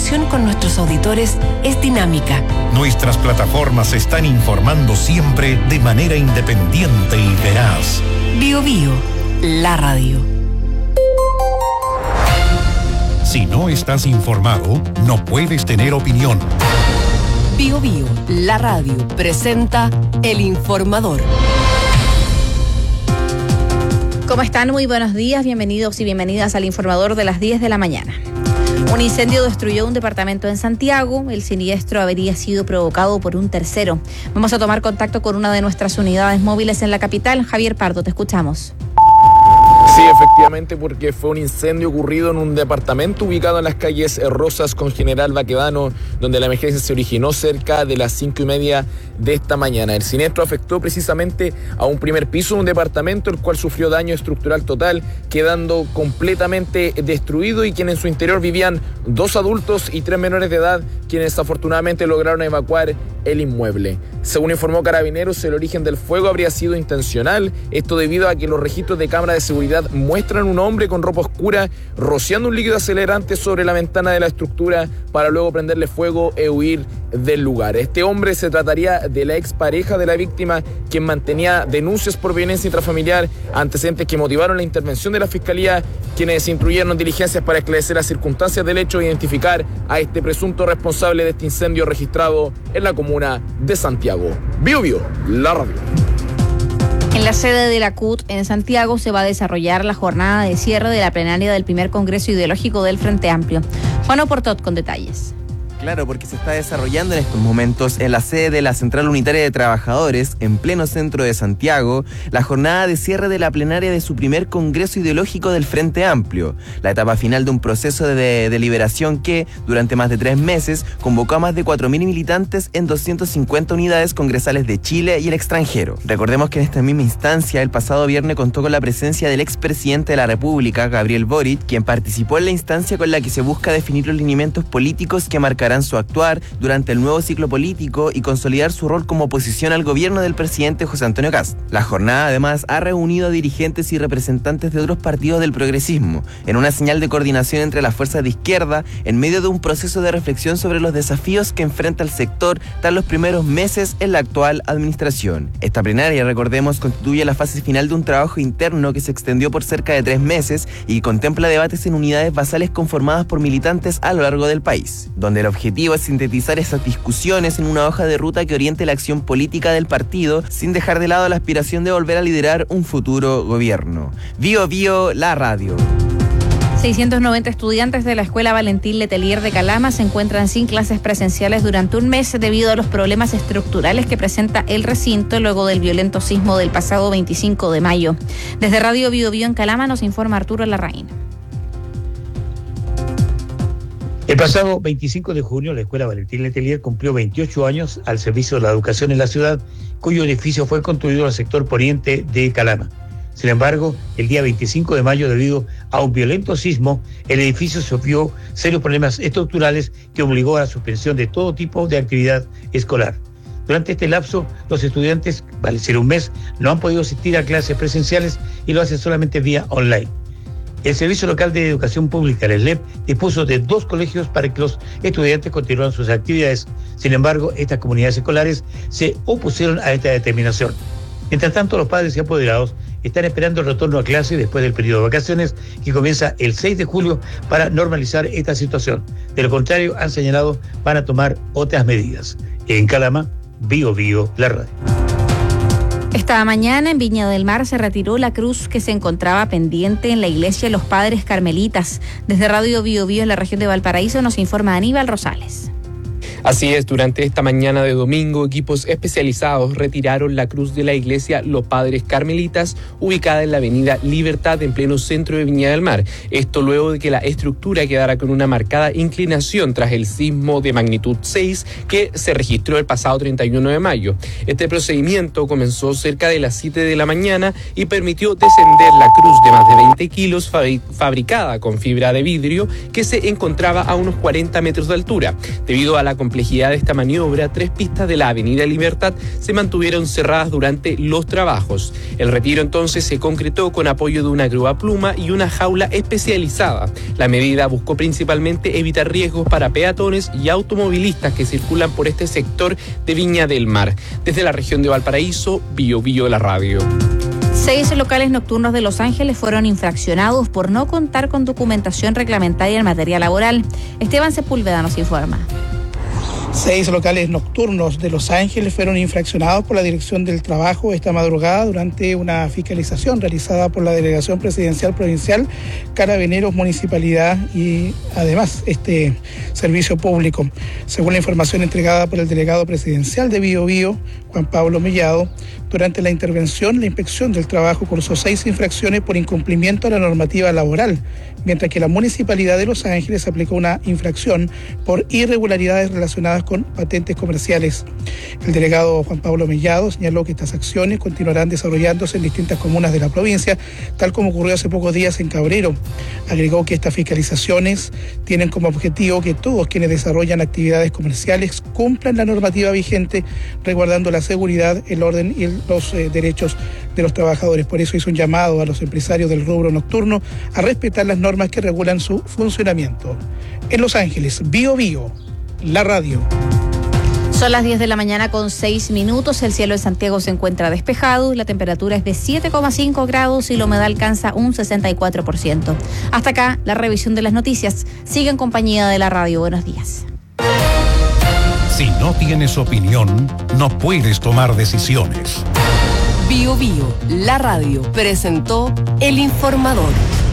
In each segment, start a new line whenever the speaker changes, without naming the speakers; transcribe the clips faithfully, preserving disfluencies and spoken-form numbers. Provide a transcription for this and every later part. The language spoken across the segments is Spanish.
relación con nuestros auditores es dinámica.
Nuestras plataformas están informando siempre de manera independiente y veraz.
Bio Bio, la radio.
Si no estás informado, no puedes tener opinión.
Bio Bio, la radio, presenta El Informador.
¿Cómo están? Muy buenos días, bienvenidos y bienvenidas al Informador de las diez de la mañana. Un incendio destruyó un departamento en Santiago. El siniestro habría sido provocado por un tercero. Vamos a tomar contacto con una de nuestras unidades móviles en la capital. Javier Pardo, te escuchamos.
Sí, efectivamente, porque fue un incendio ocurrido en un departamento ubicado en las calles Rosas con General Baquedano, donde la emergencia se originó cerca de las cinco y media de esta mañana. El siniestro afectó precisamente a un primer piso de un departamento, el cual sufrió daño estructural total, quedando completamente destruido, y quienes en su interior vivían dos adultos y tres menores de edad, quienes afortunadamente lograron evacuar el inmueble. Según informó Carabineros, el origen del fuego habría sido intencional, esto debido a que los registros de cámara de seguridad muestran un hombre con ropa oscura rociando un líquido acelerante sobre la ventana de la estructura para luego prenderle fuego e huir del lugar. Este hombre se trataría de la expareja de la víctima, quien mantenía denuncias por violencia intrafamiliar, antecedentes que motivaron la intervención de la Fiscalía, quienes instruyeron diligencias para esclarecer las circunstancias del hecho e identificar a este presunto responsable de este incendio registrado en la comuna de Santiago. Bio Bio, la radio.
En la sede de la C U T en Santiago se va a desarrollar la jornada de cierre de la plenaria del primer Congreso Ideológico del Frente Amplio. Juan Oportot con detalles.
Claro, porque se está desarrollando en estos momentos en la sede de la Central Unitaria de Trabajadores, en pleno centro de Santiago, la jornada de cierre de la plenaria de su primer Congreso Ideológico del Frente Amplio, la etapa final de un proceso de deliberación que, durante más de tres meses, convocó a más de cuatro mil militantes en doscientas cincuenta unidades congresales de Chile y el extranjero. Recordemos que en esta misma instancia, el pasado viernes contó con la presencia del expresidente de la República, Gabriel Boric, quien participó en la instancia con la que se busca definir los lineamientos políticos que marcarán su actuar durante el nuevo ciclo político y consolidar su rol como oposición al gobierno del presidente José Antonio Kast. La jornada además ha reunido a dirigentes y representantes de otros partidos del progresismo, en una señal de coordinación entre las fuerzas de izquierda, en medio de un proceso de reflexión sobre los desafíos que enfrenta el sector tras los primeros meses en la actual administración. Esta plenaria, recordemos, constituye la fase final de un trabajo interno que se extendió por cerca de tres meses y contempla debates en unidades basales conformadas por militantes a lo largo del país, donde el objetivo es sintetizar esas discusiones en una hoja de ruta que oriente la acción política del partido sin dejar de lado la aspiración de volver a liderar un futuro gobierno. Bio Bio, la radio.
seiscientos noventa estudiantes de la Escuela Valentín Letelier de Calama se encuentran sin clases presenciales durante un mes debido a los problemas estructurales que presenta el recinto luego del violento sismo del pasado veinticinco de mayo. Desde Radio Bio Bio en Calama nos informa Arturo Larraín.
El pasado veinticinco de junio, la Escuela Valentín Letelier cumplió veintiocho años al servicio de la educación en la ciudad, cuyo edificio fue construido en el sector poniente de Calama. Sin embargo, el día veinticinco de mayo, debido a un violento sismo, el edificio sufrió serios problemas estructurales que obligó a la suspensión de todo tipo de actividad escolar. Durante este lapso, los estudiantes, vale decir un mes, no han podido asistir a clases presenciales y lo hacen solamente vía online. El Servicio Local de Educación Pública, el S L E P, dispuso de dos colegios para que los estudiantes continuaran sus actividades. Sin embargo, estas comunidades escolares se opusieron a esta determinación. Mientras tanto, los padres y apoderados están esperando el retorno a clase después del periodo de vacaciones que comienza el seis de julio para normalizar esta situación. De lo contrario, han señalado van a tomar otras medidas. En Calama, Bio Bio, la radio.
Esta mañana en Viña del Mar se retiró la cruz que se encontraba pendiente en la iglesia Los Padres Carmelitas. Desde Radio Bio Bio en la región de Valparaíso nos informa Aníbal Rosales.
Así es, durante esta mañana de domingo, equipos especializados retiraron la cruz de la iglesia Los Padres Carmelitas, ubicada en la avenida Libertad, en pleno centro de Viña del Mar. Esto luego de que la estructura quedara con una marcada inclinación tras el sismo de magnitud seis que se registró el pasado treinta y uno de mayo. Este procedimiento comenzó cerca de las siete de la mañana y permitió descender la cruz de más de veinte kilos fabricada con fibra de vidrio que se encontraba a unos cuarenta metros de altura. Debido a la complejidad complejidad de esta maniobra, tres pistas de la Avenida Libertad se mantuvieron cerradas durante los trabajos. El retiro entonces se concretó con apoyo de una grúa pluma y una jaula especializada. La medida buscó principalmente evitar riesgos para peatones y automovilistas que circulan por este sector de Viña del Mar. Desde la región de Valparaíso, Bio Bio la radio.
Seis locales nocturnos de Los Ángeles fueron infraccionados por no contar con documentación reglamentaria en materia laboral. Esteban Sepúlveda nos informa.
Seis locales nocturnos de Los Ángeles fueron infraccionados por la Dirección del Trabajo esta madrugada durante una fiscalización realizada por la Delegación Presidencial Provincial, Carabineros, Municipalidad y además este servicio público. Según la información entregada por el delegado presidencial de Bio Bio, Juan Pablo Mellado, durante la intervención, la Inspección del Trabajo cursó seis infracciones por incumplimiento a la normativa laboral, mientras que la Municipalidad de Los Ángeles aplicó una infracción por irregularidades relacionadas con patentes comerciales. El delegado Juan Pablo Mellado señaló que estas acciones continuarán desarrollándose en distintas comunas de la provincia, tal como ocurrió hace pocos días en Cabrero. Agregó que estas fiscalizaciones tienen como objetivo que todos quienes desarrollan actividades comerciales cumplan la normativa vigente, resguardando la seguridad, el orden y los eh, derechos de los trabajadores. Por eso hizo un llamado a los empresarios del rubro nocturno a respetar las normas que regulan su funcionamiento. En Los Ángeles, Bio Bio, la radio.
Son las diez de la mañana con seis minutos. El cielo de Santiago se encuentra despejado. La temperatura es de siete coma cinco grados y la humedad alcanza un sesenta y cuatro por ciento. Hasta acá la revisión de las noticias. Sigue en compañía de la radio. Buenos días.
Si no tienes opinión, no puedes tomar decisiones.
Bio Bio, la radio, presentó El Informador.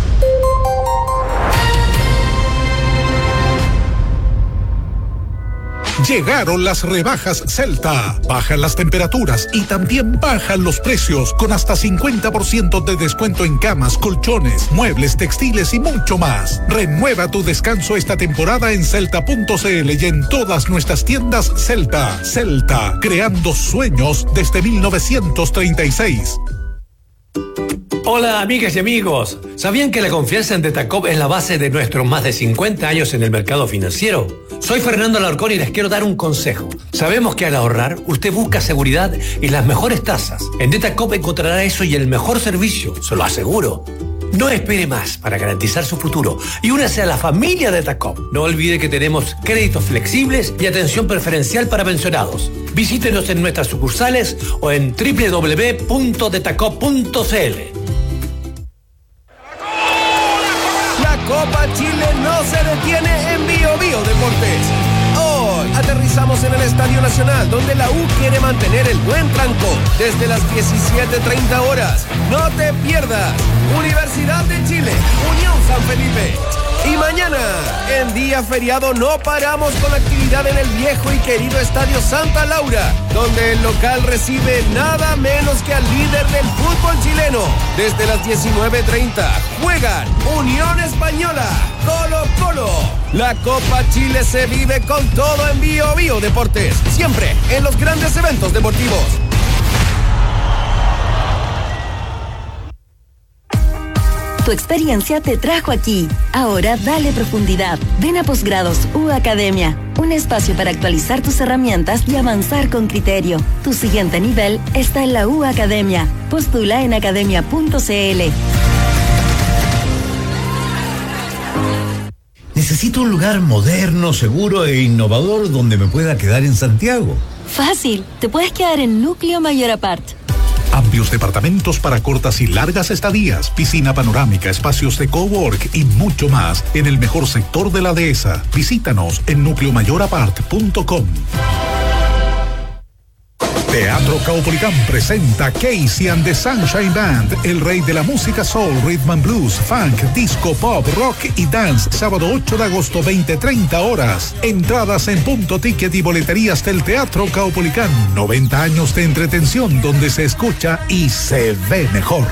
Llegaron las rebajas Celta. Bajan las temperaturas y también bajan los precios con hasta cincuenta por ciento de descuento en camas, colchones, muebles, textiles y mucho más. Renueva tu descanso esta temporada en celta punto cl y en todas nuestras tiendas Celta. Celta, creando sueños desde mil novecientos treinta y seis.
Hola amigas y amigos, ¿sabían que la confianza en Detacop es la base de nuestros más de cincuenta años en el mercado financiero? Soy Fernando Alarcón y les quiero dar un consejo. Sabemos que al ahorrar, usted busca seguridad y las mejores tasas. En Detacop encontrará eso y el mejor servicio, se lo aseguro. No espere más para garantizar su futuro y únase a la familia de Detacop. No olvide que tenemos créditos flexibles y atención preferencial para pensionados. Visítenos en nuestras sucursales o en doble u doble u doble u punto detacop punto cl.
La Copa Chile no se detiene en Bio Bio Deportes. Hoy aterrizamos en el Estadio Nacional, donde la U quiere mantener el buen tranco desde las diecisiete treinta horas. No te pierdas. Universidad de Chile, Unión San Felipe. Y mañana, en día feriado, no paramos con actividad en el viejo y querido Estadio Santa Laura, donde el local recibe nada menos que al líder del fútbol chileno. Desde las diecinueve treinta juegan Unión Española, Colo Colo. La Copa Chile se vive con todo en Bio Bio Deportes, siempre en los grandes eventos deportivos.
Tu experiencia te trajo aquí. Ahora dale profundidad. Ven a Posgrados U Academia, un espacio para actualizar tus herramientas y avanzar con criterio. Tu siguiente nivel está en la U Academia. Postula en academia punto cl.
Necesito un lugar moderno, seguro e innovador donde me pueda quedar en Santiago.
Fácil, te puedes quedar en Núcleo Mayor Apart.
Amplios departamentos para cortas y largas estadías, piscina panorámica, espacios de cowork y mucho más en el mejor sector de la dehesa. Visítanos en núcleo mayor apart punto com. Teatro Caupolicán presenta Casey and the Sunshine Band, el rey de la música soul, rhythm and blues, funk, disco, pop, rock y dance, sábado ocho de agosto, veinte treinta horas. Entradas en punto ticket y boleterías del Teatro Caupolicán. noventa años de entretención donde se escucha y se ve mejor.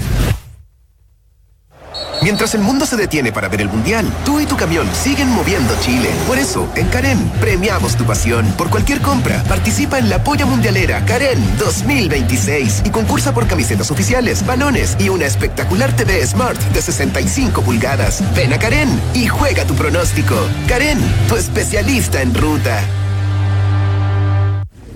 Mientras el mundo se detiene para ver el Mundial, tú y tu camión siguen moviendo Chile. Por eso, en Karen, premiamos tu pasión. Por cualquier compra, participa en la Polla Mundialera Karen dos mil veintiséis y concursa por camisetas oficiales, balones y una espectacular T V Smart de sesenta y cinco pulgadas. Ven a Karen y juega tu pronóstico. Karen, tu especialista en ruta.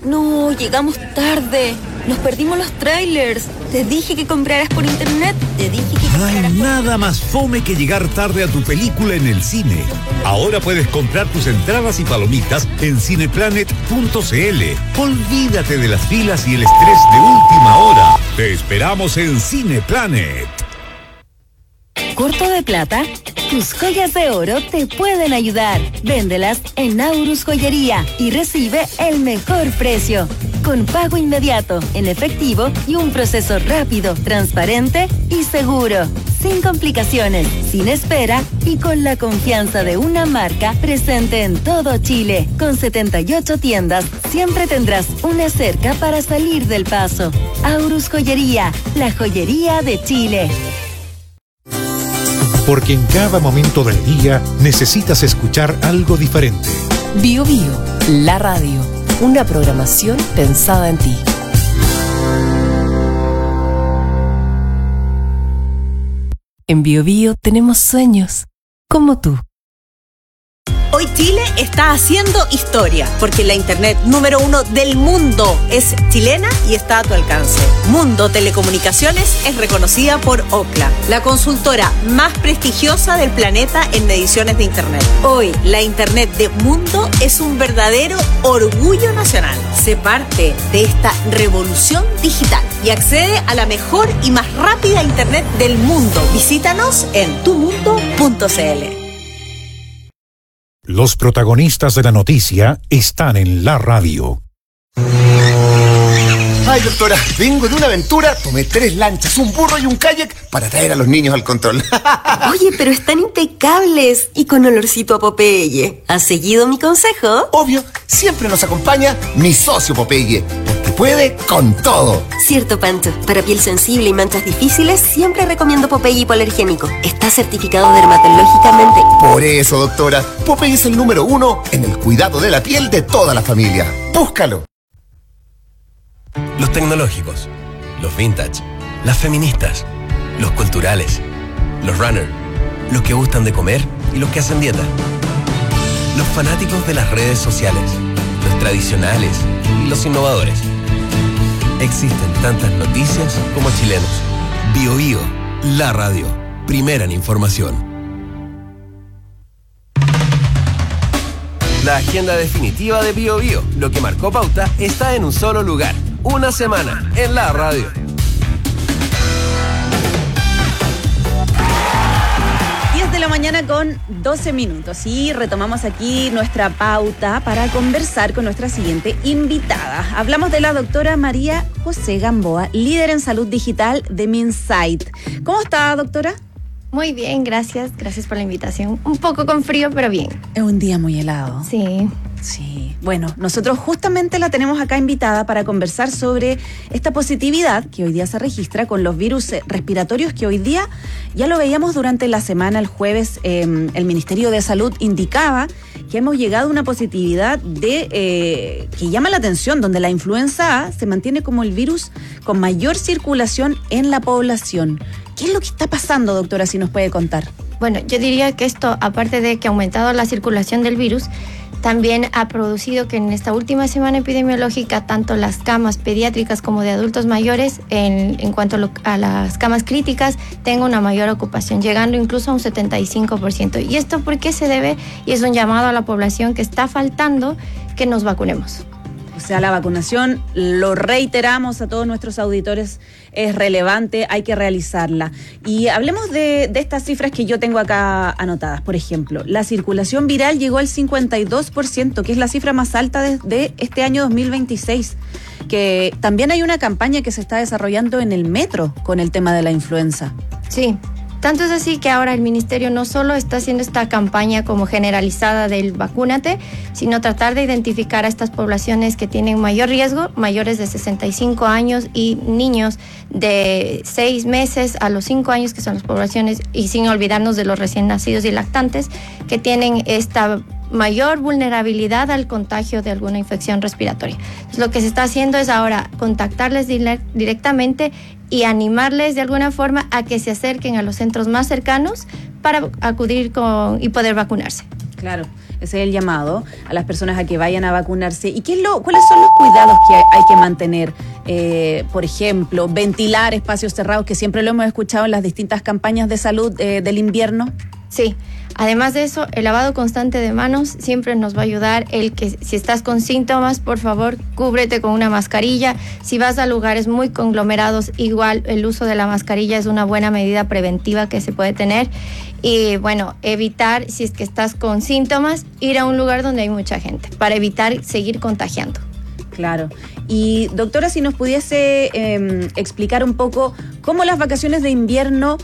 No, llegamos tarde. Nos perdimos los trailers. Te dije que compraras por internet. Te dije que
No
compraras
hay
por...
nada más fome que llegar tarde a tu película en el cine. Ahora puedes comprar tus entradas y palomitas en cineplanet punto c l. Olvídate de las filas y el estrés de última hora. Te esperamos en Cineplanet.
¿Corto de plata? Tus joyas de oro te pueden ayudar. Véndelas en Aurus Joyería y recibe el mejor precio. Con pago inmediato, en efectivo y un proceso rápido, transparente y seguro. Sin complicaciones, sin espera y con la confianza de una marca presente en todo Chile. Con setenta y ocho tiendas, siempre tendrás una cerca para salir del paso. Aurus Joyería, la joyería de Chile.
Porque en cada momento del día necesitas escuchar algo diferente.
Bio Bio, la radio. Una programación pensada en ti. En Bio Bio tenemos sueños, como tú.
Hoy Chile está haciendo historia, porque la internet número uno del mundo es chilena y está a tu alcance. Mundo Telecomunicaciones es reconocida por Ookla, la consultora más prestigiosa del planeta en mediciones de internet. Hoy, la internet de Mundo es un verdadero orgullo nacional. Sé parte de esta revolución digital y accede a la mejor y más rápida internet del mundo. Visítanos en tu mundo punto c l.
Los protagonistas de la noticia están en la radio.
Ay, doctora, vengo de una aventura, tomé tres lanchas, un burro y un kayak para traer a los niños al control.
Oye, pero están impecables y con olorcito a Popeye. ¿Has seguido mi consejo?
Obvio, siempre nos acompaña mi socio Popeye, porque puede con todo.
Cierto, Pancho. Para piel sensible y manchas difíciles, siempre recomiendo Popeye hipoalergénico. Está certificado dermatológicamente.
Por eso, doctora, Popeye es el número uno en el cuidado de la piel de toda la familia. Búscalo.
Los tecnológicos, los vintage, las feministas, los culturales, los runners, los que gustan de comer y los que hacen dieta. Los fanáticos de las redes sociales, los tradicionales y los innovadores. Existen tantas noticias como chilenos. Bio Bio, la radio, primera en información. La agenda definitiva de Bio Bio, lo que marcó pauta, está en un solo lugar. Una semana en la radio.
diez de la mañana con doce minutos y retomamos aquí nuestra pauta para conversar con nuestra siguiente invitada. Hablamos de la doctora María José Gamboa, líder en salud digital de Minsight. ¿Cómo está, doctora?
Muy bien, gracias. Gracias por la invitación. Un poco con frío, pero bien.
Es un día muy helado.
Sí.
Sí. Bueno, nosotros justamente la tenemos acá invitada para conversar sobre esta positividad que hoy día se registra con los virus respiratorios, que hoy día ya lo veíamos durante la semana, el jueves, eh, el Ministerio de Salud indicaba que hemos llegado a una positividad de eh, que llama la atención, donde la influenza A se mantiene como el virus con mayor circulación en la población. ¿Qué es lo que está pasando, doctora, si nos puede contar?
Bueno, yo diría que esto, aparte de que ha aumentado la circulación del virus, también ha producido que en esta última semana epidemiológica, tanto las camas pediátricas como de adultos mayores, en, en cuanto a, lo, a las camas críticas, tengan una mayor ocupación, llegando incluso a un setenta y cinco por ciento. ¿Y esto por qué se debe? Y es un llamado a la población que está faltando que nos vacunemos.
O sea, la vacunación, lo reiteramos a todos nuestros auditores, es relevante, hay que realizarla. Y hablemos de, de estas cifras que yo tengo acá anotadas. Por ejemplo, la circulación viral llegó al cincuenta y dos por ciento, que es la cifra más alta de, de este año dos mil veintiséis. Que también hay una campaña que se está desarrollando en el metro con el tema de la influenza.
Sí. Tanto es así que ahora el Ministerio no solo está haciendo esta campaña como generalizada del vacúnate, sino tratar de identificar a estas poblaciones que tienen mayor riesgo, mayores de sesenta y cinco años y niños de seis meses a los cinco años, que son las poblaciones, y sin olvidarnos de los recién nacidos y lactantes, que tienen esta mayor vulnerabilidad al contagio de alguna infección respiratoria. Entonces, lo que se está haciendo es ahora contactarles directamente y animarles de alguna forma a que se acerquen a los centros más cercanos para acudir con y poder vacunarse.
Claro. ese es el llamado a las personas a que vayan a vacunarse. ¿Y qué es lo, cuáles son los cuidados que hay que mantener? Eh, por ejemplo, ventilar espacios cerrados, que siempre lo hemos escuchado en las distintas campañas de salud eh, del invierno.
Sí. Además de eso, el lavado constante de manos siempre nos va a ayudar. El que si estás con síntomas, por favor, cúbrete con una mascarilla. Si vas a lugares muy conglomerados, igual el uso de la mascarilla es una buena medida preventiva que se puede tener. Y bueno, evitar, si es que estás con síntomas, ir a un lugar donde hay mucha gente para evitar seguir contagiando.
Claro. Y doctora, si nos pudiese eh, explicar un poco cómo las vacaciones de invierno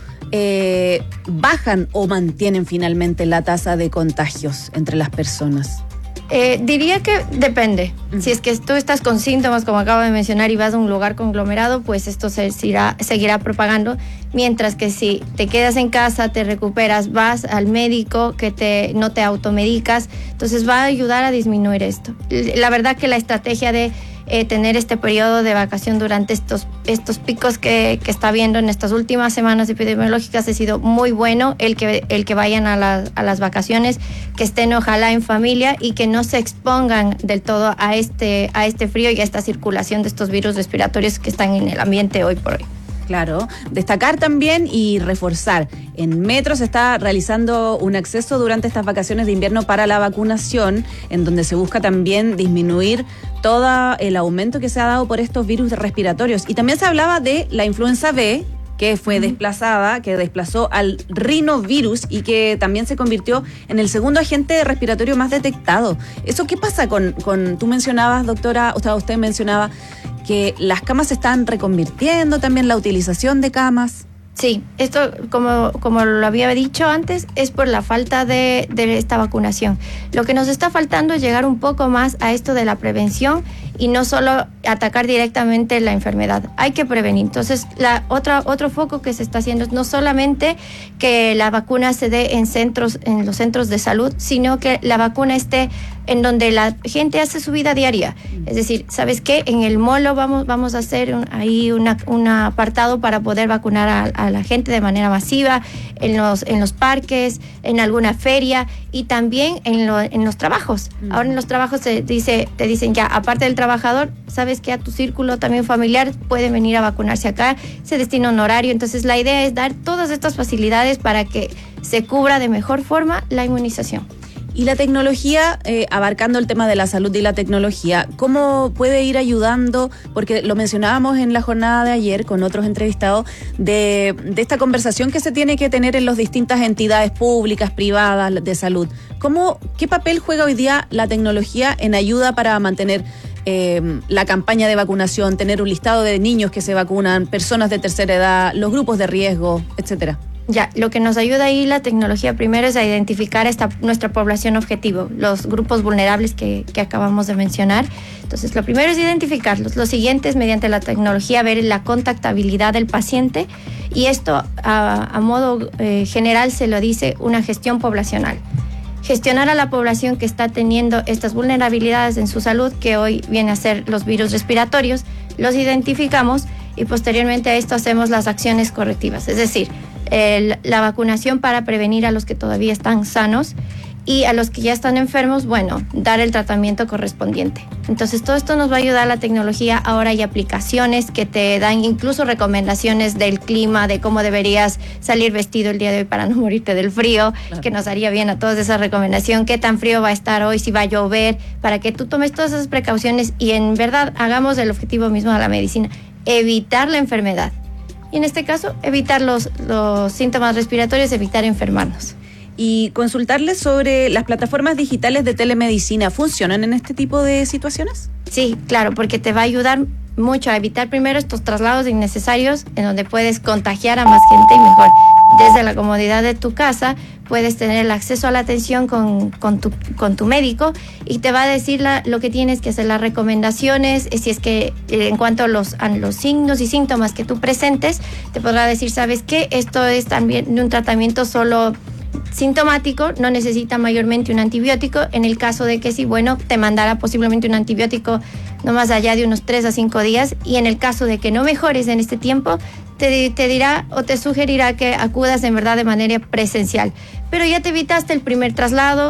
eh, bajan o mantienen finalmente la tasa de contagios entre las personas.
Eh, diría que depende. Uh-huh. Si es que tú estás con síntomas, como acabo de mencionar, y vas a un lugar conglomerado, pues esto se seguirá, seguirá propagando. Mientras que si te quedas en casa, te recuperas, vas al médico, que te, no te automedicas, entonces va a ayudar a disminuir esto. La verdad que la estrategia de eh, tener este periodo de vacación durante estos, estos picos que, que está habiendo en estas últimas semanas epidemiológicas ha sido muy bueno. El que, el que vayan a, la, a las vacaciones, que estén ojalá en familia y que no se expongan del todo a este, a este frío y a esta circulación de estos virus respiratorios que están en el ambiente hoy por hoy.
Claro, destacar también y reforzar. En Metro se está realizando un acceso durante estas vacaciones de invierno para la vacunación, en donde se busca también disminuir todo el aumento que se ha dado por estos virus respiratorios. Y también se hablaba de la influenza B, que fue uh-huh. desplazada, que desplazó al rinovirus y que también se convirtió en el segundo agente respiratorio más detectado. ¿Eso qué pasa con, con tú mencionabas, doctora, o sea, usted mencionaba que las camas se están reconvirtiendo, también la utilización de camas?
Sí, esto, como, como lo había dicho antes, es por la falta de, de esta vacunación. Lo que nos está faltando es llegar un poco más a esto de la prevención y no solo atacar directamente la enfermedad. Hay que prevenir. Entonces, la otra, otro foco que se está haciendo es no solamente que la vacuna se dé en centros, en los centros de salud, sino que la vacuna esté en donde la gente hace su vida diaria. Es decir, ¿sabes qué? En el molo vamos, vamos a hacer un, ahí una, un apartado para poder vacunar a, a la gente de manera masiva, en los, en los parques, en alguna feria y también en, lo, en los trabajos. Mm. Ahora en los trabajos te, dice, te dicen ya, aparte del trabajador, ¿sabes qué? A tu círculo también familiar pueden venir a vacunarse acá, se destina un horario. Entonces la idea es dar todas estas facilidades para que se cubra de mejor forma la inmunización.
Y la tecnología, eh, abarcando el tema de la salud y la tecnología, ¿cómo puede ir ayudando? Porque lo mencionábamos en la jornada de ayer con otros entrevistados, de, de esta conversación que se tiene que tener en las distintas entidades públicas, privadas, de salud. ¿Cómo, qué papel juega hoy día la tecnología en ayuda para mantener eh, la campaña de vacunación, tener un listado de niños que se vacunan, personas de tercera edad, los grupos de riesgo, etcétera?
Ya, lo que nos ayuda ahí la tecnología primero es a identificar esta, nuestra población objetivo, los grupos vulnerables que, que acabamos de mencionar. Entonces, lo primero es identificarlos. Lo siguiente es, mediante la tecnología, ver la contactabilidad del paciente y esto, a, a modo eh, general, se lo dice una gestión poblacional. Gestionar a la población que está teniendo estas vulnerabilidades en su salud, que hoy viene a ser los virus respiratorios, los identificamos y posteriormente a esto hacemos las acciones correctivas, es decir, el, la vacunación para prevenir a los que todavía están sanos y a los que ya están enfermos, bueno, dar el tratamiento correspondiente. Entonces todo esto nos va a ayudar a la tecnología. Ahora hay aplicaciones que te dan incluso recomendaciones del clima, de cómo deberías salir vestido el día de hoy para no morirte del frío, claro, que nos haría bien a todos esa recomendación, qué tan frío va a estar hoy, si va a llover, para que tú tomes todas esas precauciones y en verdad hagamos el objetivo mismo de la medicina, evitar la enfermedad. Y en este caso, evitar los, los síntomas respiratorios, evitar enfermarnos.
Y consultarles sobre las plataformas digitales de telemedicina. ¿Funcionan en este tipo de situaciones?
Sí, claro, porque te va a ayudar mucho a evitar primero estos traslados innecesarios en donde puedes contagiar a más gente y mejor. Desde la comodidad de tu casa puedes tener el acceso a la atención con, con, tu, con tu médico y te va a decir la, lo que tienes que hacer, las recomendaciones, si es que en cuanto a los, a los signos y síntomas que tú presentes, te podrá decir, ¿sabes qué? Esto es también un tratamiento solo sintomático, no necesita mayormente un antibiótico. En el caso de que sí, bueno, te mandará posiblemente un antibiótico no más allá de unos tres a cinco días y en el caso de que no mejores en este tiempo, te, te dirá o te sugerirá que acudas en verdad de manera presencial. Pero ya te evitaste el primer traslado,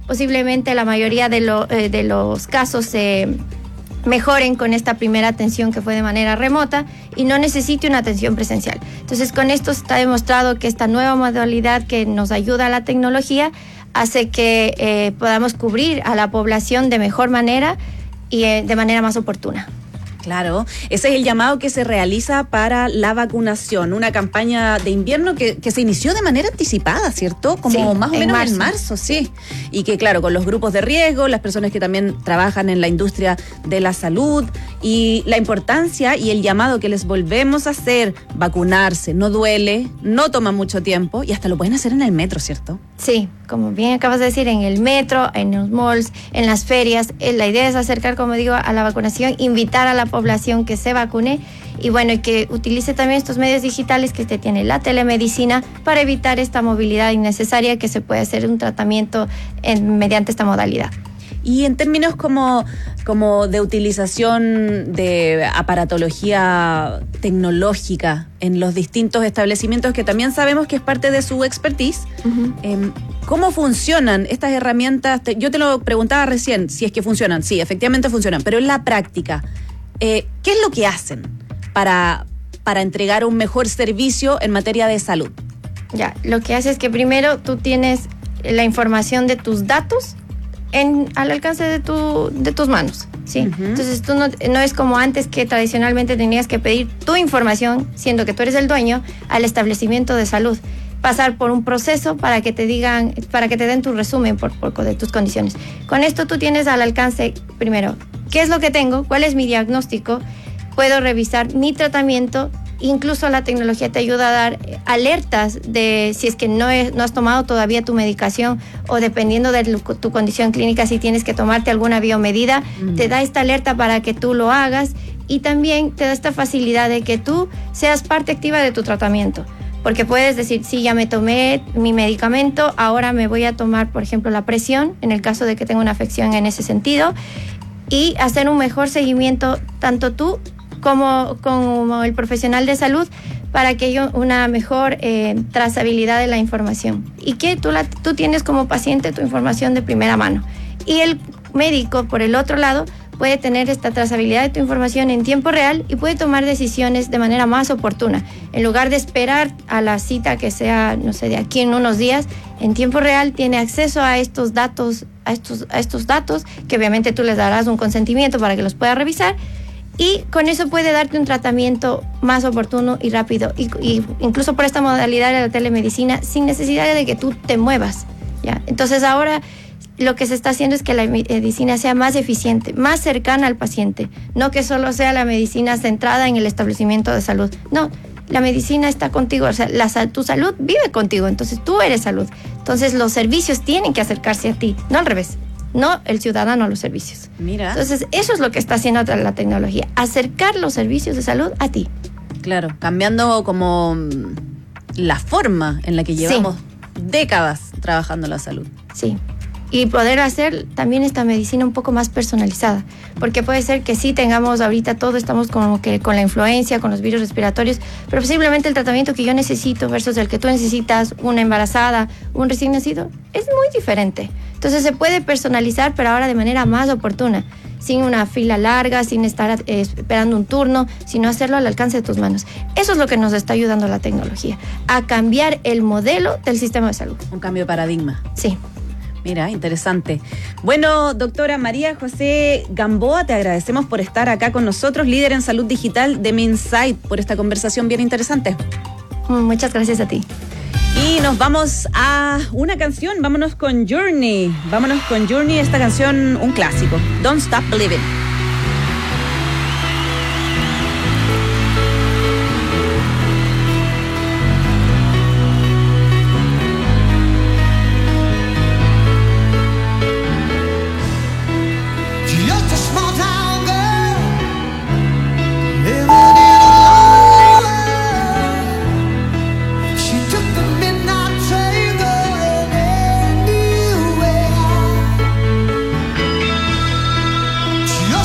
posiblemente la mayoría de, lo, eh, de los casos se... Eh, mejoren con esta primera atención que fue de manera remota y no necesite una atención presencial. Entonces, con esto está demostrado que esta nueva modalidad que nos ayuda a la tecnología hace que eh, podamos cubrir a la población de mejor manera y eh, de manera más oportuna.
Claro, ese es el llamado que se realiza para la vacunación, una campaña de invierno que, que se inició de manera anticipada, ¿cierto? Como
sí,
más o
en
menos
marzo.
en marzo, sí. Y que claro, con los grupos de riesgo, las personas que también trabajan en la industria de la salud y la importancia y el llamado que les volvemos a hacer, vacunarse, no duele, no toma mucho tiempo y hasta lo pueden hacer en el metro, ¿cierto?
Sí, como bien acabas de decir, en el metro, en los malls, en las ferias. La idea es acercar, como digo, a la vacunación, invitar a la población que se vacune y bueno, y que utilice también estos medios digitales que te tiene la telemedicina para evitar esta movilidad innecesaria que se puede hacer un tratamiento en, mediante esta modalidad.
Y en términos como, como de utilización de aparatología tecnológica en los distintos establecimientos, que también sabemos que es parte de su expertise, uh-huh. eh, ¿cómo funcionan estas herramientas? Te, yo te lo preguntaba recién, si es que funcionan. Sí, efectivamente funcionan, pero en la práctica, eh, ¿qué es lo que hacen para, para entregar un mejor servicio en materia de salud?
Ya, lo que hace es que primero tú tienes la información de tus datos En, al alcance de, tu, de tus manos, ¿sí? Uh-huh. Entonces tú no, no es como antes que tradicionalmente tenías que pedir tu información, siendo que tú eres el dueño, al establecimiento de salud, pasar por un proceso para que te digan, para que te den tu resumen por, por, de tus condiciones. Con esto tú tienes al alcance, primero, ¿qué es lo que tengo? ¿Cuál es mi diagnóstico? Puedo revisar mi tratamiento. Incluso la tecnología te ayuda a dar alertas de si es que no, es, no has tomado todavía tu medicación o dependiendo de tu, tu condición clínica, si tienes que tomarte alguna biomedida, mm. te da esta alerta para que tú lo hagas y también te da esta facilidad de que tú seas parte activa de tu tratamiento. Porque puedes decir, sí, ya me tomé mi medicamento, ahora me voy a tomar, por ejemplo, la presión, en el caso de que tenga una afección en ese sentido, y hacer un mejor seguimiento, tanto tú Como, como el profesional de salud, para que haya una mejor eh, trazabilidad de la información y que tú, la, tú tienes como paciente tu información de primera mano y el médico por el otro lado puede tener esta trazabilidad de tu información en tiempo real y puede tomar decisiones de manera más oportuna en lugar de esperar a la cita que sea, no sé, de aquí en unos días. En tiempo real tiene acceso a estos datos, a estos, a estos datos que obviamente tú les darás un consentimiento para que los pueda revisar. Y con eso puede darte un tratamiento más oportuno y rápido. Y, y incluso por esta modalidad de la telemedicina, sin necesidad de que tú te muevas, ¿ya? Entonces ahora lo que se está haciendo es que la medicina sea más eficiente, más cercana al paciente. No que solo sea la medicina centrada en el establecimiento de salud. No, la medicina está contigo. O sea, la, tu salud vive contigo. Entonces tú eres salud. Entonces los servicios tienen que acercarse a ti, no al revés. No el ciudadano a los servicios.
Mira.
Entonces, eso es lo que está haciendo la tecnología, acercar los servicios de salud a ti.
Claro, cambiando como la forma en la que llevamos sí. décadas trabajando la salud.
Sí. Y poder hacer también esta medicina un poco más personalizada, porque puede ser que sí tengamos ahorita todo, estamos como que con la influencia, con los virus respiratorios, pero posiblemente el tratamiento que yo necesito versus el que tú necesitas, una embarazada, un recién nacido, es muy diferente. Entonces se puede personalizar, pero ahora de manera más oportuna, sin una fila larga, sin estar eh, esperando un turno, sino hacerlo al alcance de tus manos. Eso es lo que nos está ayudando la tecnología, a cambiar el modelo del sistema de salud.
Un cambio de paradigma.
Sí.
Mira, interesante. Bueno, doctora María José Gamboa, te agradecemos por estar acá con nosotros, líder en salud digital de MinSight, por esta conversación bien interesante.
Muchas gracias a ti.
Y nos vamos a una canción, vámonos con Journey, vámonos con Journey, esta canción, un clásico, Don't Stop Believing.
She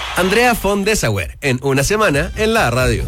Andrea von Dessauer, en Una Semana en la Radio.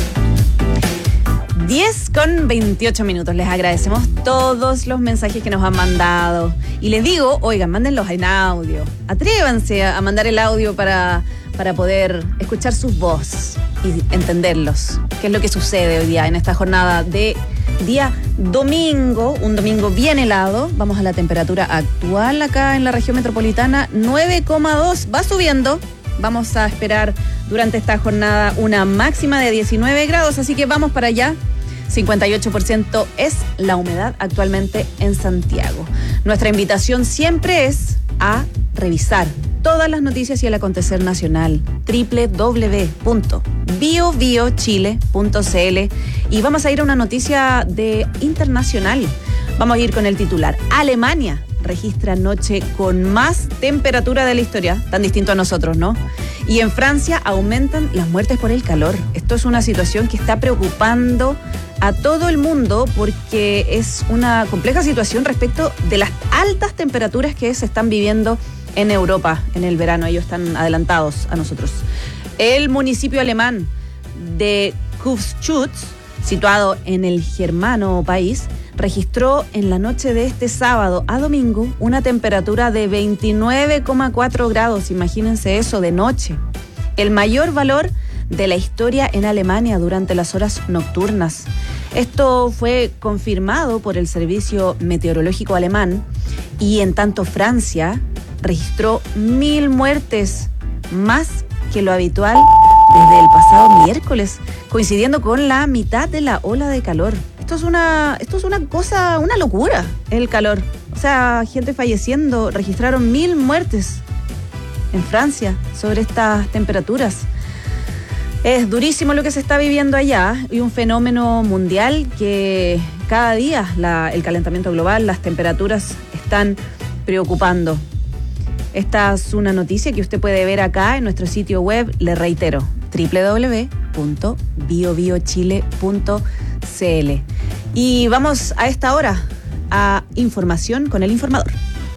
diez con veintiocho minutos. Les agradecemos todos los mensajes que nos han mandado. Y les digo, oigan, mándenlos en audio. Atrévanse a mandar el audio para, para poder escuchar sus voces y entenderlos. ¿Qué es lo que sucede hoy día en esta jornada de día domingo? Un domingo bien helado. Vamos a la temperatura actual acá en la región metropolitana. nueve coma dos. Va subiendo. Vamos a esperar durante esta jornada una máxima de diecinueve grados. Así que vamos para allá. cincuenta y ocho por ciento es la humedad actualmente en Santiago. Nuestra invitación siempre es a revisar todas las noticias y el acontecer nacional. doble u doble u doble u punto bio bio chile punto c l. Y vamos a ir a una noticia de internacional. Vamos a ir con el titular. Alemania registra noche con más temperatura de la historia. Tan distinto a nosotros, ¿no? Y en Francia aumentan las muertes por el calor. Esto es una situación que está preocupando a todo el mundo porque es una compleja situación respecto de las altas temperaturas que se están viviendo en Europa en el verano. Ellos están adelantados a nosotros. El municipio alemán de Kufschutz, situado en el germano país, registró en la noche de este sábado a domingo una temperatura de veintinueve coma cuatro grados. Imagínense eso de noche. El mayor valor de la historia en Alemania durante las horas nocturnas. Esto fue confirmado por el Servicio Meteorológico Alemán y en tanto Francia registró mil muertes, más que lo habitual desde el pasado miércoles, coincidiendo con la mitad de la ola de calor. Esto es una, esto es una cosa, una locura, el calor. O sea, gente falleciendo, registraron mil muertes en Francia sobre estas temperaturas. Es durísimo lo que se está viviendo allá y un fenómeno mundial que cada día la, el calentamiento global, las temperaturas están preocupando. Esta es una noticia que usted puede ver acá en nuestro sitio web, le reitero, doble u doble u doble u punto bio bio chile punto c l. Y vamos a esta hora a información con el informador.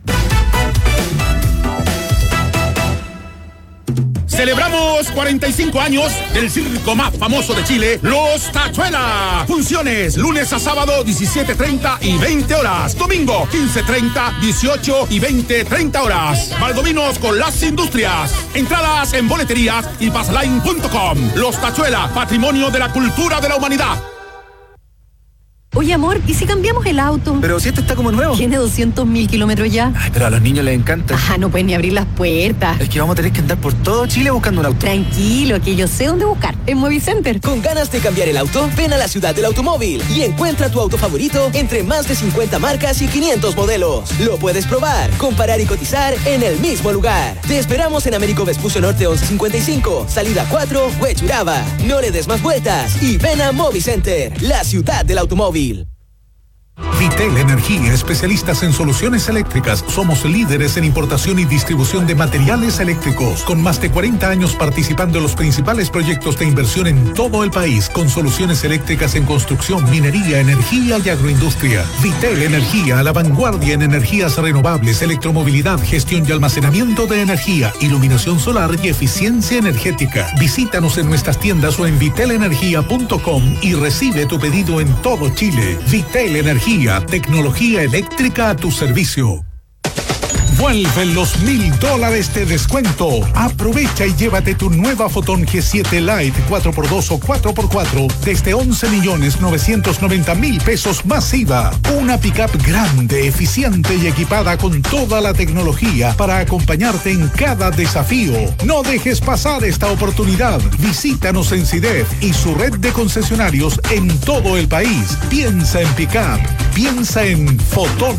Celebramos cuarenta y cinco años del circo más famoso de Chile, Los Tachuela. Funciones lunes a sábado diecisiete treinta y veinte horas. Domingo quince treinta, dieciocho y veinte treinta horas. Valdominos con las industrias. Entradas en boleterías y passline punto com. Los Tachuela, patrimonio de la cultura de la humanidad.
Oye, amor, ¿y si cambiamos el auto?
Pero si este está como nuevo.
Tiene doscientos mil kilómetros ya.
Ay, pero a los niños les encanta.
Ah, no pueden ni abrir las puertas.
Es que vamos a tener que andar por todo Chile buscando un auto.
Tranquilo, que yo sé dónde buscar. En Movicenter.
¿Con ganas de cambiar el auto? Ven a la ciudad del automóvil y encuentra tu auto favorito entre más de cincuenta marcas y quinientos modelos. Lo puedes probar, comparar y cotizar en el mismo lugar. Te esperamos en Américo Vespucio Norte once cincuenta y cinco, salida cuatro, Huechuraba. No le des más vueltas y ven a Movicenter, la ciudad del automóvil.
Vitel Energía, especialistas en soluciones eléctricas. Somos líderes en importación y distribución de materiales eléctricos, con más de cuarenta años participando en los principales proyectos de inversión en todo el país, con soluciones eléctricas en construcción, minería, energía y agroindustria. Vitel Energía, a la vanguardia en energías renovables, electromovilidad, gestión y almacenamiento de energía, iluminación solar y eficiencia energética. Visítanos en nuestras tiendas o en vitel energía punto com y recibe tu pedido en todo Chile. Vitel Energía, tecnología eléctrica a tu servicio. Vuelven los mil dólares de descuento. Aprovecha y llévate tu nueva Fotón G siete Lite cuatro por dos o cuatro por cuatro desde once millones novecientos noventa mil pesos más I V A. Una pickup grande, eficiente y equipada con toda la tecnología para acompañarte en cada desafío. No dejes pasar esta oportunidad. Visítanos en CIDEF y su red de concesionarios en todo el país. Piensa en pickup. Piensa en Fotón.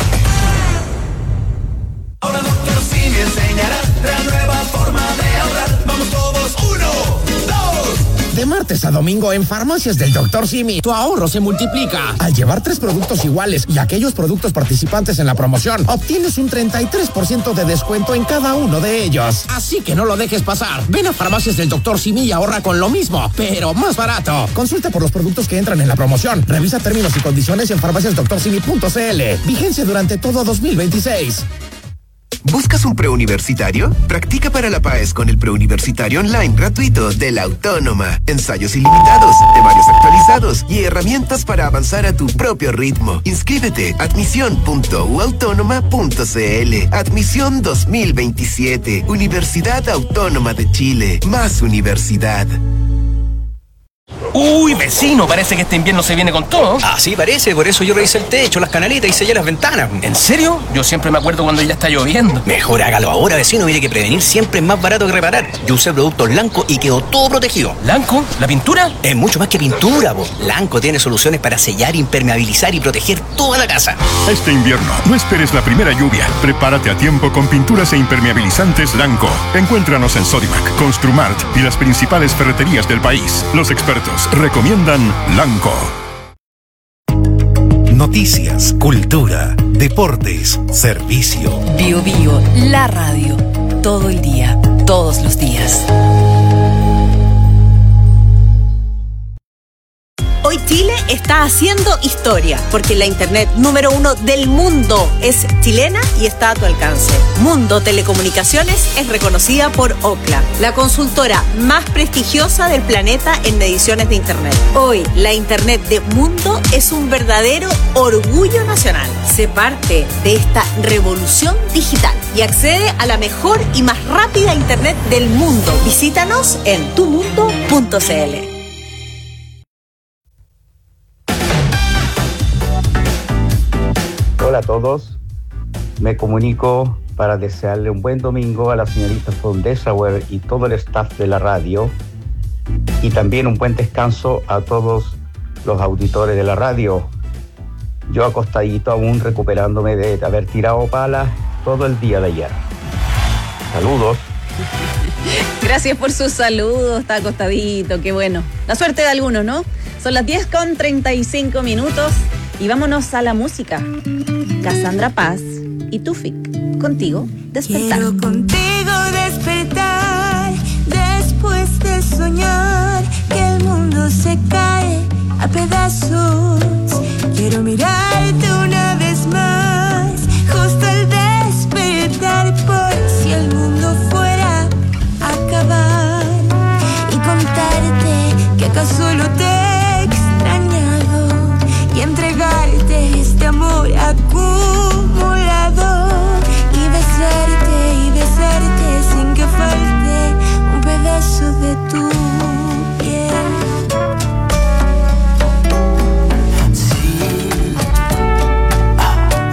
Ahora doctor Simi enseñará la nueva forma de ahorrar. Vamos todos, uno, dos.
De martes a domingo en Farmacias del doctor Simi, tu ahorro se multiplica. Al llevar tres productos iguales y aquellos productos participantes en la promoción, obtienes un treinta y tres por ciento de descuento en cada uno de ellos. Así que no lo dejes pasar. Ven a Farmacias del doctor Simi y ahorra con lo mismo, pero más barato. Consulta por los productos que entran en la promoción. Revisa términos y condiciones en farmacias doctor simi punto c l. Vigencia durante todo dos mil veintiséis.
¿Buscas un preuniversitario? Practica para la PAES con el preuniversitario online gratuito de la Autónoma. Ensayos ilimitados, temarios actualizados y herramientas para avanzar a tu propio ritmo. Inscríbete. admisión punto u autónoma punto c l. Admisión dos mil veintisiete. Universidad Autónoma de Chile. Más universidad.
Uy, vecino, parece que este invierno se viene con todo.
Así parece, por eso yo revisé el techo, las canaletas y sellé las ventanas.
¿En serio? Yo siempre me acuerdo cuando ya está lloviendo.
Mejor hágalo ahora, vecino, mire que prevenir siempre es más barato que reparar. Yo usé productos Lanco y quedó todo protegido.
¿Lanco? ¿La pintura?
Es mucho más que pintura, po. Lanco tiene soluciones para sellar, impermeabilizar y proteger toda la casa.
Este invierno, no esperes la primera lluvia. Prepárate a tiempo con pinturas e impermeabilizantes Lanco. Encuéntranos en Sodimac, Construmart y las principales ferreterías del país. Los expertos recomiendan Lanco.
Noticias, cultura, deportes, servicio.
Bio Bio, la radio. Todo el día, todos los días.
Hoy Chile está haciendo historia, porque la internet número uno del mundo es chilena y está a tu alcance. Mundo Telecomunicaciones es reconocida por Ookla, la consultora más prestigiosa del planeta en mediciones de internet. Hoy, la internet de Mundo es un verdadero orgullo nacional. Sé parte de esta revolución digital y accede a la mejor y más rápida internet del mundo. Visítanos en tu mundo punto c l.
Hola a todos, me comunico para desearle un buen domingo a la señorita von Dessauer y todo el staff de la radio y también un buen descanso a todos los auditores de la radio. Yo acostadito aún recuperándome de haber tirado palas todo el día de ayer. Saludos.
Gracias por sus saludos, está acostadito, qué bueno. La suerte de algunos, ¿no? Son las diez con treinta y cinco minutos y vámonos a la música. Cassandra Paz y Tufik, contigo despertar.
Quiero contigo despertar después de soñar que el mundo se cae a pedazos. Quiero mirarte una vez más, justo al despertar, por si el mundo fuera a acabar, y contarte que acaso lo te he extrañado y entregarte este amor acumulado y besarte y besarte sin que falte un pedazo de tu piel. Sí,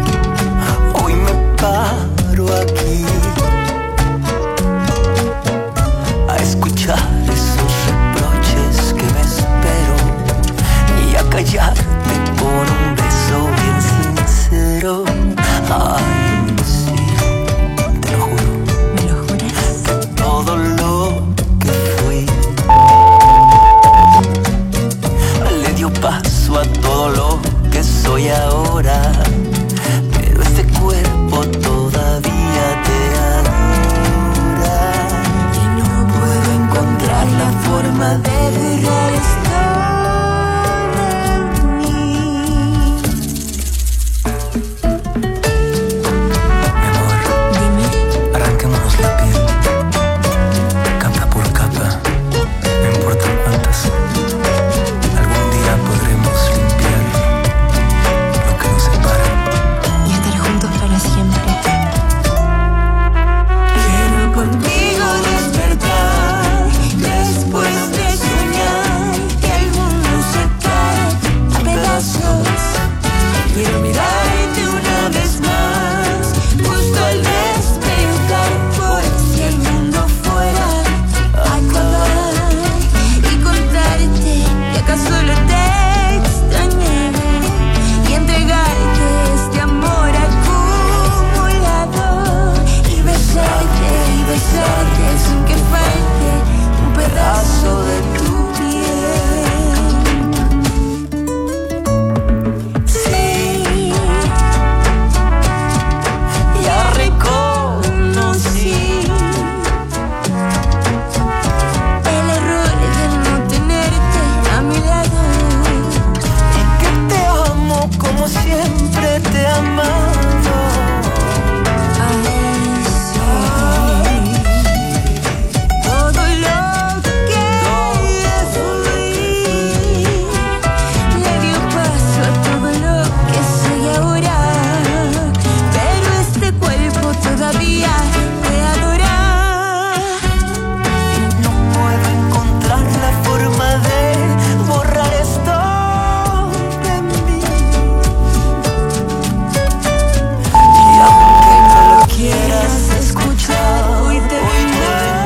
escuchar. Hoy te vengo